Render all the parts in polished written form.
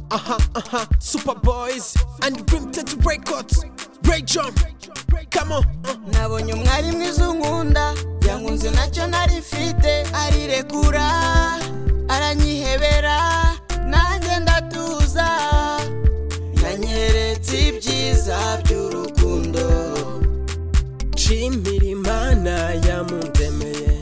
Super Boys and Grimted Records. Ray John, come on. Nabonye umwari mwiza unkunda, yankunze nacyo nari mfite, arirekura aranyihebera, nanjye ndatuza, yanyeretse ibyiza by'urukundo. Nshimira Imana yamundemeye,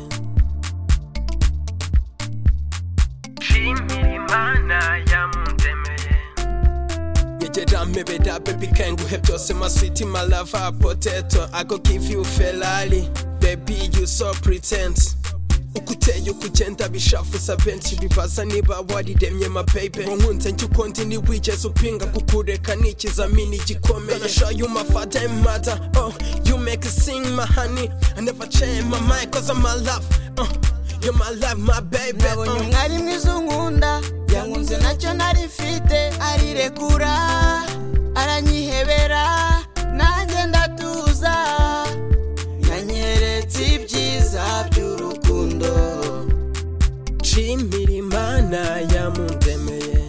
nshimira Imana yamundemeye. Yegera mpebera baby kanguhe byose my sweet my lover potato. I go give you Ferrari baby you so pretend. Ukuteye ukugenda bishafuza benshi bibaza niba wariremye my baby. Nkunze njye ukondi ni wigeze upinga kukureka n'ikizamini gikomeye. Gonna show you my father and mother. Oh you make it sing my honey. I never change my mind cause I'm my love. You're my love my baby. Nabonye umwari mwiza unkunda, yankunze nacyo nari mfite, arirekura aranyihebera, nanjye ndatuza, yanyeretse ibyiza by'urukundo. Nshimira Imana yamundemeye,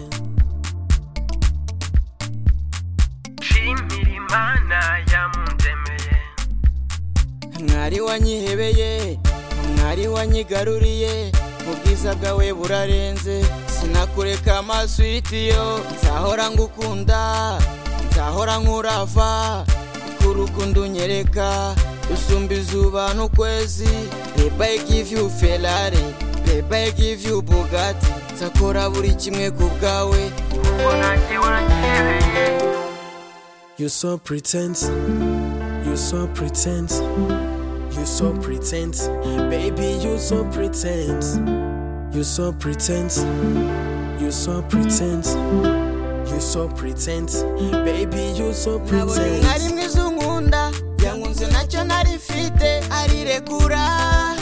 nshimira Imana yamundemeye. Mwari wanyihebeye, mwari wanyigaruriye, ubwiza bwawe burarenze, sinakureka amaswiti yo. Nzahora ngukunda, nzahora nkurava, kurukundo unyereka usumba izuba n'ukwezi. Baby I give you Ferrari, baby I give you Bugatti, nzakora buri kimwe ku bwawe kuko nanjye waranyihebeye. You so pretend, you so pretend, you so pretend, baby you so pretend, you so pretend, you so pretend, you so pretend, baby you so pretend. Nabonye umwari mwiza unkunda, yankunze nacyo nari mfite, arirekura